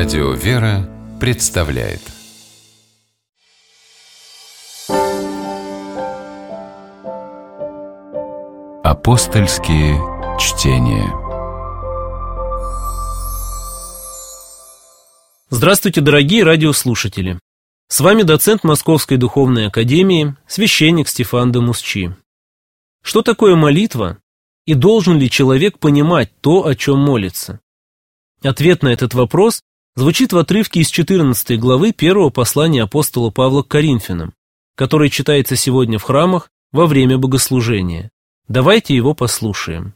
Радио «Вера» представляет Апостольские чтения. Здравствуйте, дорогие радиослушатели! С вами доцент Московской Духовной Академии, священник Стефан де Мусчи. Что такое молитва и должен ли человек понимать то, о чем молится? Ответ на этот вопрос звучит в отрывке из 14 главы первого послания апостола Павла к Коринфянам, который читается сегодня в храмах во время богослужения. Давайте его послушаем.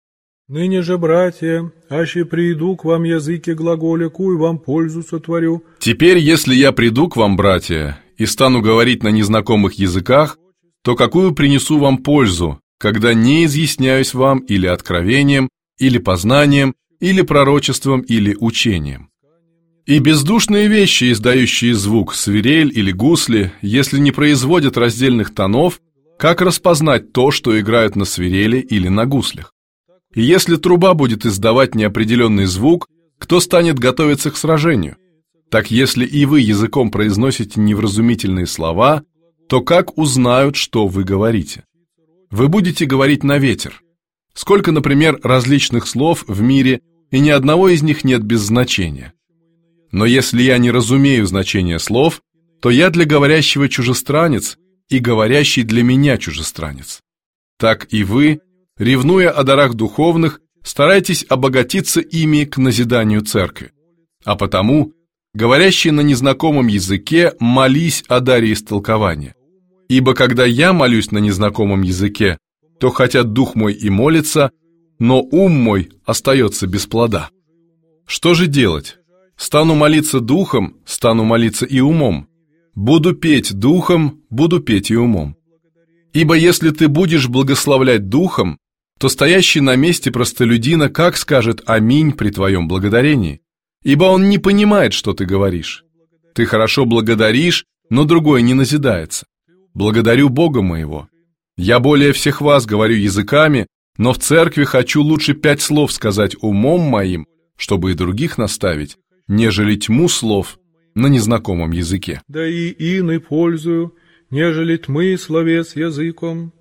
«Ныне же, братья, аще прииду к вам языки глаголику и вам пользу сотворю». Теперь, если я приду к вам, братья, и стану говорить на незнакомых языках, то какую принесу вам пользу, когда не изъясняюсь вам или откровением, или познанием, или пророчеством, или учением? И бездушные вещи, издающие звук, свирель или гусли, если не производят раздельных тонов, как распознать то, что играют на свирели или на гуслях? И если труба будет издавать неопределенный звук, кто станет готовиться к сражению? Так если и вы языком произносите невразумительные слова, то как узнают, что вы говорите? Вы будете говорить на ветер. Сколько, например, различных слов в мире, и ни одного из них нет без значения. Но если я не разумею значения слов, то я для говорящего чужестранец, и говорящий для меня чужестранец. Так и вы, ревнуя о дарах духовных, старайтесь обогатиться ими к назиданию церкви. А потому, говорящий на незнакомом языке, молись о даре истолкования. Ибо когда я молюсь на незнакомом языке, то хотя дух мой и молится, но ум мой остается без плода. Что же делать? Стану молиться духом, стану молиться и умом. Буду петь духом, буду петь и умом. Ибо если ты будешь благословлять духом, то стоящий на месте простолюдина как скажет «Аминь» при твоем благодарении? Ибо он не понимает, что ты говоришь. Ты хорошо благодаришь, но другой не назидается. Благодарю Бога моего. Я более всех вас говорю языками, но в церкви хочу лучше 5 слов сказать умом моим, чтобы и других наставить, нежели тьму слов на незнакомом языке. Да и ины пользую, нежели тьмы словес языком.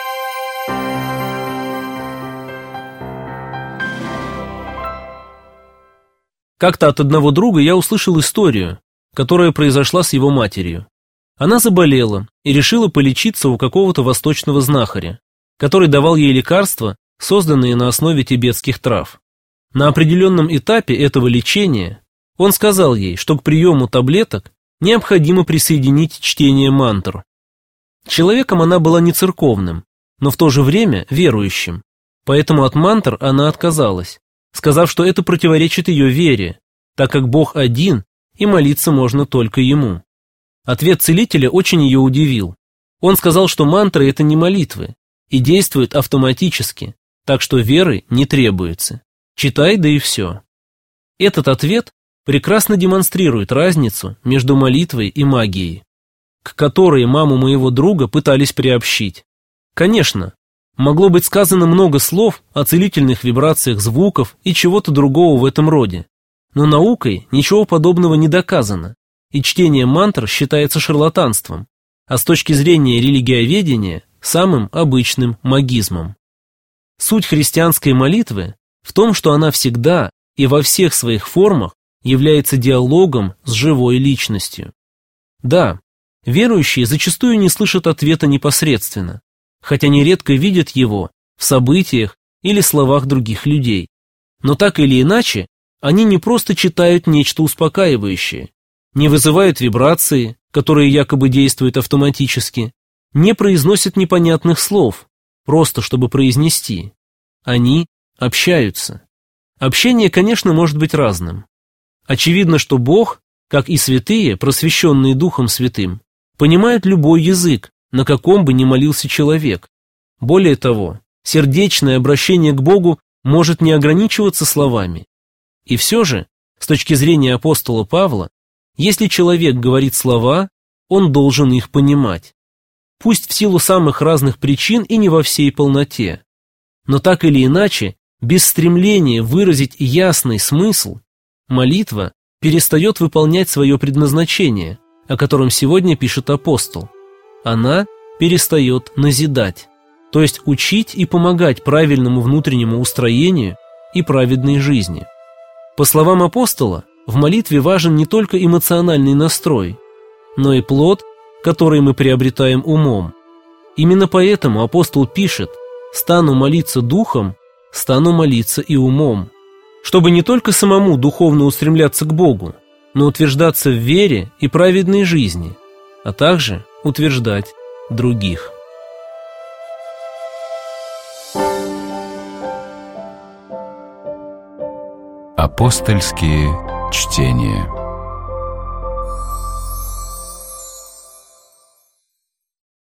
Как-то от одного друга я услышал историю, которая произошла с его матерью. Она заболела и решила полечиться у какого-то восточного знахаря, который давал ей лекарства, созданные на основе тибетских трав. На определенном этапе этого лечения он сказал ей, что к приему таблеток необходимо присоединить чтение мантр. Человеком она была не церковным, но в то же время верующим, поэтому от мантр она отказалась, сказав, что это противоречит ее вере, так как Бог один и молиться можно только Ему. Ответ целителя очень ее удивил. Он сказал, что мантры – это не молитвы и действуют автоматически, так что веры не требуется. Читай, да и все. Этот ответ прекрасно демонстрирует разницу между молитвой и магией, к которой маму моего друга пытались приобщить. Конечно, могло быть сказано много слов о целительных вибрациях звуков и чего-то другого в этом роде, но наукой ничего подобного не доказано, и чтение мантр считается шарлатанством, а с точки зрения религиоведения – самым обычным магизмом. Суть христианской молитвы в том, что она всегда и во всех своих формах является диалогом с живой личностью. Да, верующие зачастую не слышат ответа непосредственно, хотя нередко видят его в событиях или словах других людей. Но так или иначе, они не просто читают нечто успокаивающее, не вызывают вибрации, которые якобы действуют автоматически, не произносят непонятных слов, просто чтобы произнести. Они общаются. Общение, конечно, может быть разным. Очевидно, что Бог, как и святые, просвещенные Духом Святым, понимают любой язык, на каком бы ни молился человек. Более того, сердечное обращение к Богу может не ограничиваться словами. И все же, с точки зрения апостола Павла, если человек говорит слова, он должен их понимать. Пусть в силу самых разных причин и не во всей полноте. Но так или иначе, без стремления выразить ясный смысл, молитва перестает выполнять свое предназначение, о котором сегодня пишет апостол. Она перестает назидать, то есть учить и помогать правильному внутреннему устроению и праведной жизни. По словам апостола, в молитве важен не только эмоциональный настрой, но и плод, который мы приобретаем умом. Именно поэтому апостол пишет: «Стану молиться духом, стану молиться и умом», чтобы не только самому духовно устремляться к Богу, но утверждаться в вере и праведной жизни, а также утверждать других. Апостольские чтения.